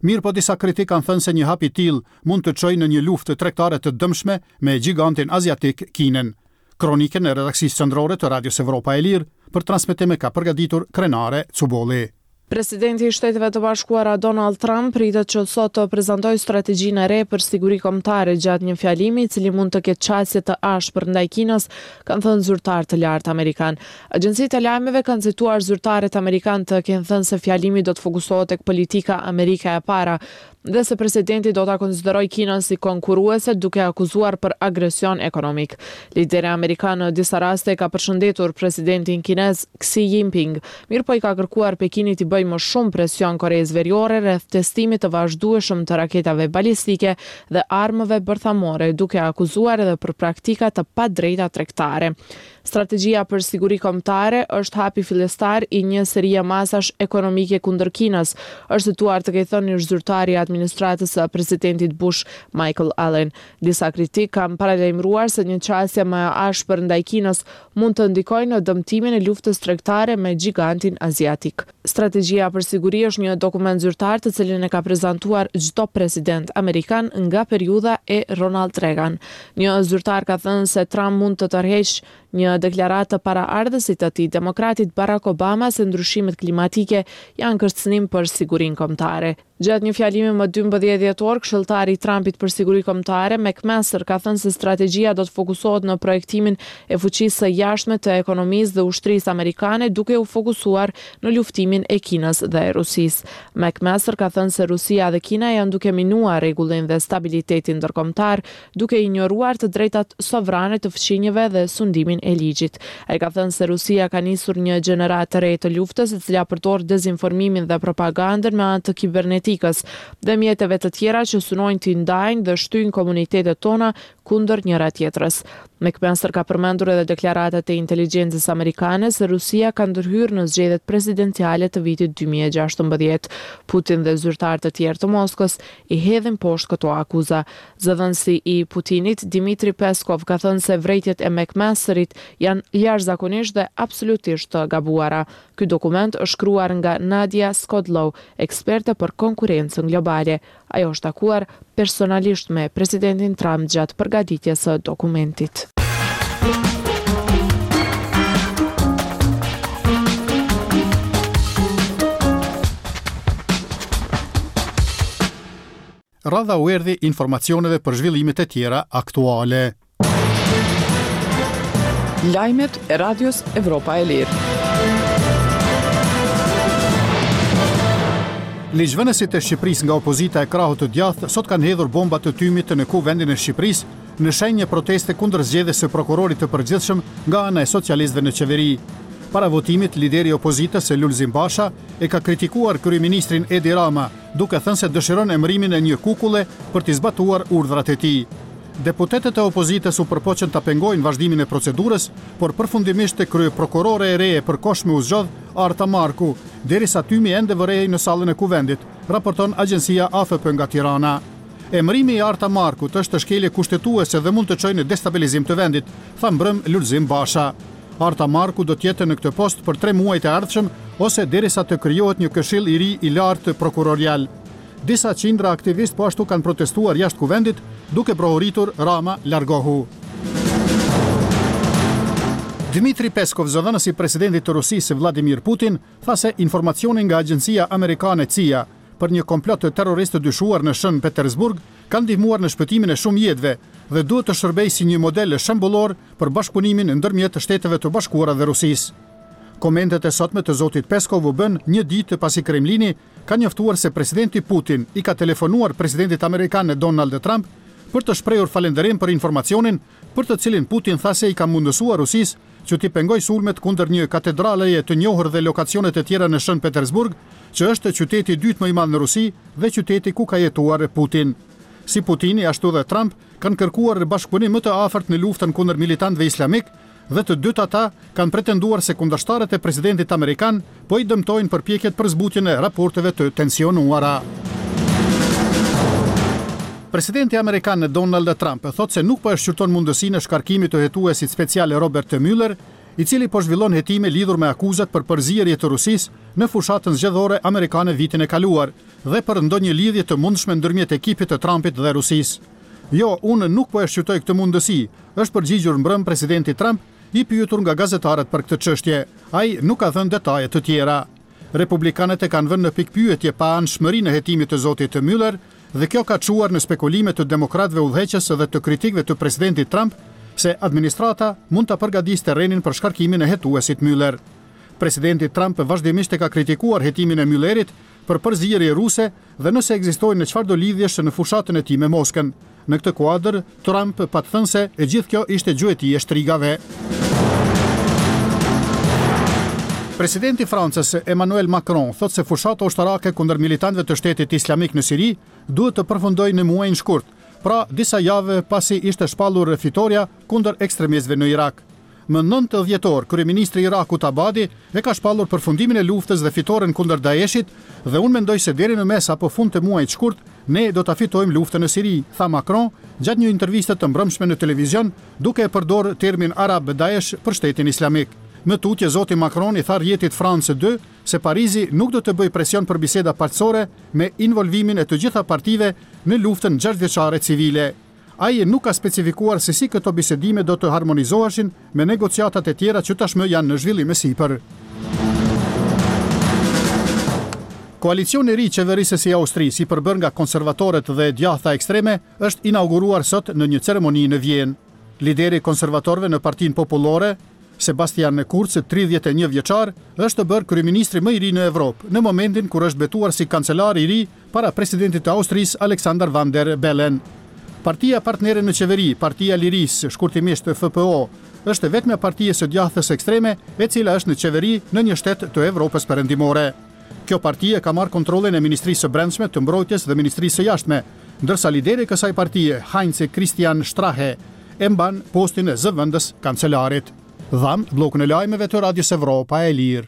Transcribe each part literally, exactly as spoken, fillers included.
Mirë po disa kritik kanë thënë se një hap i tillë mund të çojë në një luftë tregtare të dëmshme me gigantin aziatik Kinën. Kronikën e redaksisë qendrore të Radios Evropa e Lirë për transmetim ka përgatitur Krenare Cubolli. Presidenti i Shteteve të Bashkuara Donald Trump pritet që sot të prezantojë strategjinë e re për siguri kombëtare gjatë një fjalimi i cili mund të ketë qasje të ashpër ndaj Kinës, kanë thënë zyrtar të lartë amerikan. Agjencitë e lajmeve kanë cituar zyrtarët amerikan të kenë thënë se fjalimi do të fokusohet tek politika Amerika e para dhe se presidenti do ta konsiderojë Kinën si konkurruese duke akuzuar për agresion ekonomik. Lideri amerikan në disa raste ka përshëndetur presidentin kinez Xi Jinping, mirë po i ka kërkuar Pekinit të bëjë më shumë presion Koreas Veriore rreth testimit të vazhdueshëm të raketave balistike dhe armëve bërthamore, duke akuzuar edhe për praktika të padrejta tregtare. Strategjia për siguri kombëtare është hapi fillestar i një serie masash ekonomike kundër Kinës, është situar të ketë thënë zyrtari i administratës së presidentit Bush, Michael Allen. Disa kritik kanë paralajmëruar se një qasje më e ashpër ndaj Kinës mund të ndikojë në dëmtimin e luftës tregtare me gigantin aziatik. Strategjia për siguri është një dokument zyrtar të cilin e ka prezantuar çdo president amerikan nga periudha e Ronald Reagan. Një zyrtar ka thënë se Trump mund të tërheqë një deklaratë të paraardhësit të tij demokratit Barack Obama se ndryshimet klimatike janë kërcënim për sigurinë kombëtare. Gjatë një fjalimi më dymbëdhjetë dhjetor, këshilltari i Trumpit për siguri kombëtare, McMaster, ka thënë se strategjia do të fokusohet në projektimin e fuqisë së jashtme të ekonomisë dhe ushtrisë amerikane, duke u fokusuar në luftimin e Kinës dhe Rusisë. McMaster ka thënë se Rusia dhe Kina janë duke minuar rregullin dhe stabilitetin ndërkombëtar, duke injoruar të drejtat sovrane të fqinjeve dhe sundimin e ligjit. Ai ka thënë se Rusia ka nisur një gjenerat të re të luftës, e cila përdor dezinformimin dhe propagandën me anë të kibernetikës dhe mjeteve të tjera që synojnë të ndajnë dhe shtyjnë komunitetet tona kundër njëra tjetrës. McMaster ka përmendur edhe deklaratat e inteligjencës amerikane se Rusia ka ndërhyrë në zgjedhjet presidenciale të vitit dy mijë e gjashtëmbëdhjetë. Putin dhe zyrtar të tjerë të Moskës i hedhin poshtë këto akuza. Zëdhënësi i Putinit, Dmitri Peskov, ka thënë se vërejtjet e McMasterit janë jashtëzakonisht dhe absolutisht të gabuara. Ky dokument është shkruar nga Nadia Skodlow, eksperte për konkurrencën globale. Ajo është takuar personalisht me presidentin Trump gjatë përgatitjes së dokumentit. Radha u erdhi informacioneve për zhvillimet e tjera aktuale. Lajmet e Radios Evropa e Lirë. Ligjvënësit e Shqipërisë nga opozita e krahut të djathtë sot kanë hedhur bomba të tymit në ku vendin e Shqipërisë në shenjë proteste kundër zgjedhjes së prokurorit të përgjithshëm nga ana e socialistëve në qeveri. Para votimit, lideri i opozitës Lulzim Basha e ka kritikuar kryeministrin Edi Rama, duke thënë se dëshiron emërimin e një kukulle për të zbatuar urdhrat e tij. Deputetët e opozitës u përpoqën ta pengojnë vazhdimin e procedurës, por përfundimisht e kryeprokurore e re e përkohshme u zgjodh Arta Marku, derisa tymi ende vërehej në sallën e kuvendit, raporton agjencia A F P nga Tirana. Emërimi i Arta Markut është shkelje kushtetuese dhe mund të çojë në destabilizim të vendit, tha mbrëm Lulzim Basha. Arta Marku do të jetë në këtë post për tre muajt e ardhshëm ose derisa të krijohet një këshill i ri i lartë prokurorial. Disa qindra aktivistë po ashtu kanë protestuar jashtë kuvendit, duke prohuritur Rama largohu. Dmitri Peskov, zëdhënësi i presidentit të Rusisë Vladimir Putin, tha se informacionin nga agjencia amerikane C I A për një komplot të terroristë të dyshuar në Shën Petersburg kanë ndihmuar në shpëtimin e shumë jetëve dhe duhet të shërbejë si një model shembullor për bashkëpunimin ndërmjet Shteteve të Bashkuara dhe Rusisë. Komentet e sotme të zotit Peskov u bën një ditë pasi Kremlini ka njoftuar se presidenti Putin i ka telefonuar presidentit amerikan Donald Trump për të shprehur falënderim për informacionin për të cilin Putin tha se i ka mundësuar Rusisë që t'i pengojë sulmet kundër një katedraleje të njohur dhe lokacionet e tjera në Shën Petersburg, që është qyteti i dytë më i madh në Rusi dhe qyteti ku ka jetuar Putin. Si Putini, ashtu dhe Trump kanë kërkuar bashkëpunim më të afërt në luftën kundër militantëve islamik dhe të dytë ata kanë pretenduar se kundërshtarët e presidentit amerikan po i dëmtojnë përpjekjet për zbutjen e raporteve të tensionuara. Presidenti amerikan Donald Trump thot se nuk po e shqyrton mundësinë e shkarkimit të hetuesit special Robert Mueller, i cili po zhvillon hetime lidhur me akuzat për përzierje të Rusisë në fushatën zgjedhore amerikane vitin e kaluar dhe për ndonjë lidhje të mundshme ndërmjet ekipit të Trumpit dhe Rusisë. Jo, unë nuk po e shqyrtoj këtë mundësi, është përgjigjur mbrëm presidenti Trump, i pyetur nga gazetarët për këtë çështje. Ai nuk ka dhënë detaje të tjera. Republikanët e kanë vënë në pikpyetje pa anshmërinë e hetimit të zotit Mueller dhe kjo ka çuar në spekulime të demokratëve udhëheqës dhe të kritikëve të presidentit Trump se administrata mund ta përgatisë terrenin për shkarkimin e hetuesit Mueller. Presidenti Trump vazhdimisht e ka kritikuar hetimin e Muellerit për përzierje ruse dhe nëse ekzistojnë në çfarëdo lidhjesh në fushatën e tij me Moskën. Në këtë kuadër, Trump pat thënë se e gjithë kjo ishte gjueti e shtrigave. Presidenti i Francës Emmanuel Macron thotë se fushata ushtarake kundër militantëve të Shtetit Islamik në Siri duhet të përfundojë në muajin shkurt, pra disa javë pasi ishte shpallur fitoria kundër ekstremistëve në Irak. Më nëntë dhjetor, kryeministri i Irakut Abadi e ka shpallur përfundimin e luftës dhe fitoren kundër Daeshit dhe unë mendoj se deri në mes apo fund të muajit shkurt ne do ta fitojmë luftën në Siri, tha Macron gjatë një interviste të mbrëmshme në televizion, duke e përdorur termin arab Daesh për Shtetin Islamik. Më tutje zoti Macron i tha rjetit France dy se Parizi nuk do të bëjë presion për biseda paqësore me involvimin e të gjitha partive në luftën gjashtëvjeçare civile. Ai nuk ka specifikuar se si këto bisedime do të harmonizoheshin me negociatat e tjera që tashmë janë në zhvillim e sipër. Koalicioni i ri qeverisës i Austrisë, i përbër nga konservatorët dhe djathta ekstreme, është inauguruar sot në një ceremoni në Vjenë. Lideri i konservatorëve në Partinë Popullore, Sebastian Kurz, tridhjetë e një vjeçar, është bërë kryeministri më i ri në Evropë, në momentin kur është betuar si kancelar i ri para presidentit të Austrisë Alexander Van der Bellen. Partia partnere në qeveri, Partia Lirisë, shkurtimisht F P O, është vetmja partia së djathtës ekstreme e cila është në qeveri në një shtet të Evropës perëndimore. Kjo partie ka marrë kontrollin e Ministrisë së Brendshme, të Mbrojtjes dhe Ministrisë së Jashtme, ndërsa lideri i kësaj partie, Heinz Christian Strache, e mban postin e zëvendës kancelarit. Dham bllokun e lajmeve të Radios Evropa e Lirë.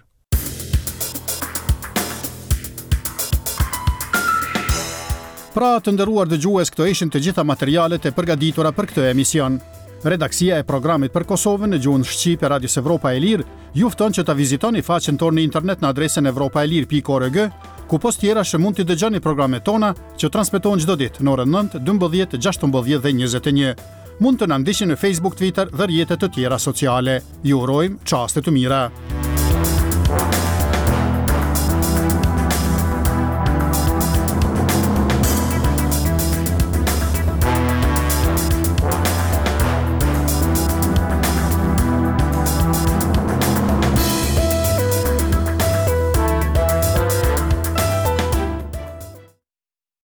Pra të nderuar dëgjues, këto ishin të gjitha materialet e përgatitura për këtë emision. Redaksia e programit për Kosovën në gjuhën shqipe Radios Evropa e Lirë ju fton që ta vizitoni faqen tonë në internet në adresën evropaelir pikë org, ku post tjera që mund të dëgjoni programet tona që transmetohen çdo ditë në orën nëntë, dymbëdhjetë, gjashtëmbëdhjetë dhe njëzet e një. Mund të na ndiqni në Facebook, Twitter dhe rrjetet të tjera sociale. Ju urojmë çaste të mira.